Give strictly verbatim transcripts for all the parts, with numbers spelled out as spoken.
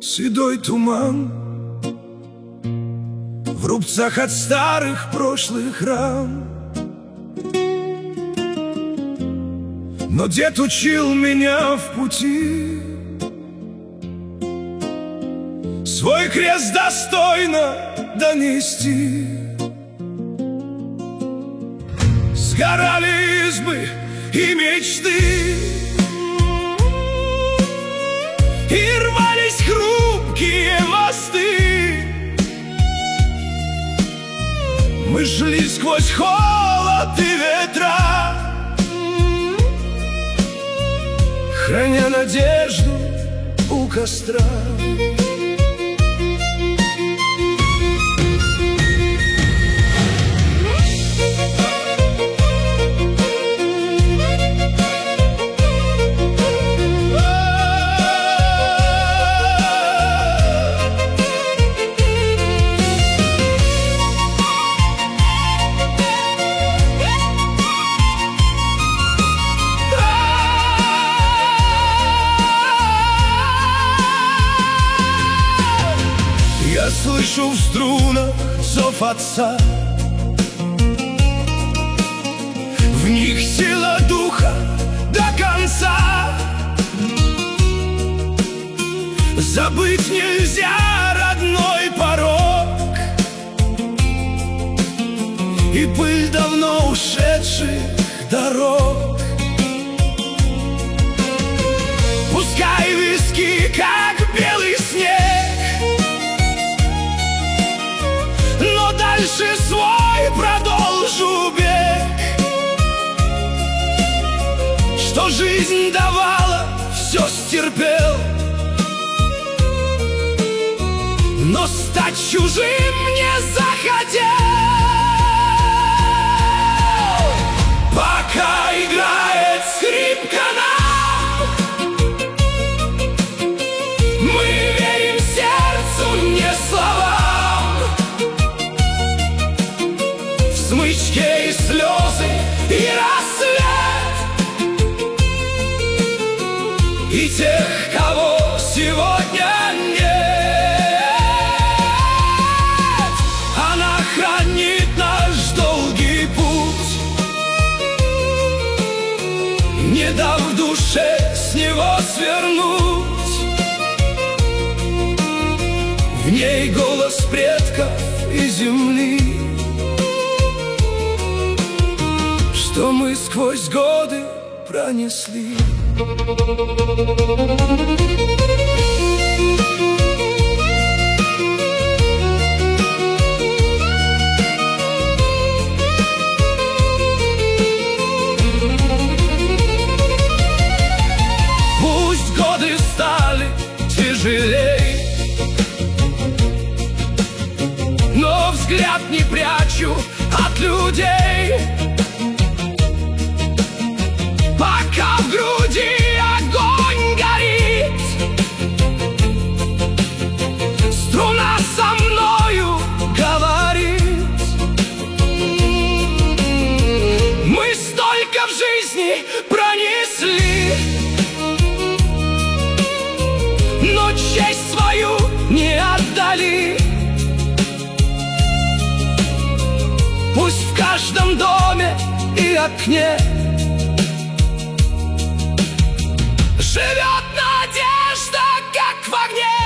седой туман в рубцах от старых прошлых ран. Но дед учил меня в пути свой крест достойно донести. Сгорали избы и мечты, и рвались хрупкие мосты. Мы шли сквозь холод и ветра, храня надежду у костра. Я слышу в струнах зов отца, в них сила духа до конца. Забыть нельзя родной порог и пыль давно ушедших дорог. Пускай виски, как белый снег, но дальше свой продолжу бег. Что жизнь давала, все стерпел, но стать чужим не захотел. Пока играет скрипка нам, мы верим сердцу, не словам. В смычке и слезы, и рассвет, и тех, кого сегодня нет. Она хранит наш долгий путь, не дав душе с него свернуть. В ней голос предков и земли, что мы сквозь годы пронесли. Пусть годы стали тяжелей, но взгляд не прячу от людей. Пока в груди огонь горит, струна со мною говорит. Мы столько в жизни пронесли, но честь свою не отдали. Пусть в каждом доме и окне живет надежда, как в огне.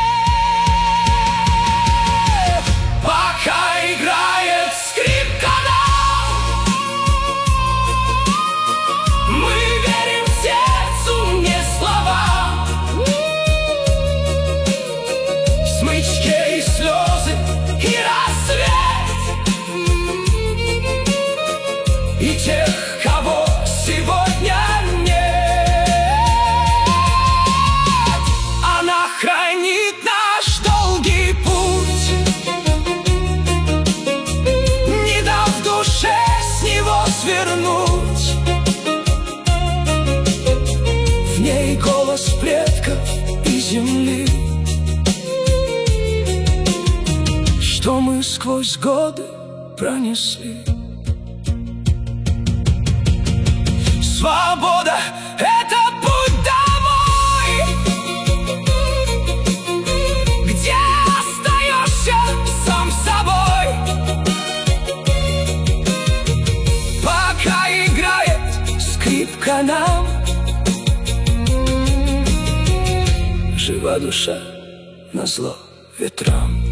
Пока играет скрипка нам, мы верим сердцу, не словам. В смычке и слезы, и рассвет, и тех, кого сегодня нет. Хранит наш долгий путь, не дав душе с него свернуть. В ней голос предков и земли, что мы сквозь годы пронесли. Свобода — это путь домой. жива душа назло ветрам.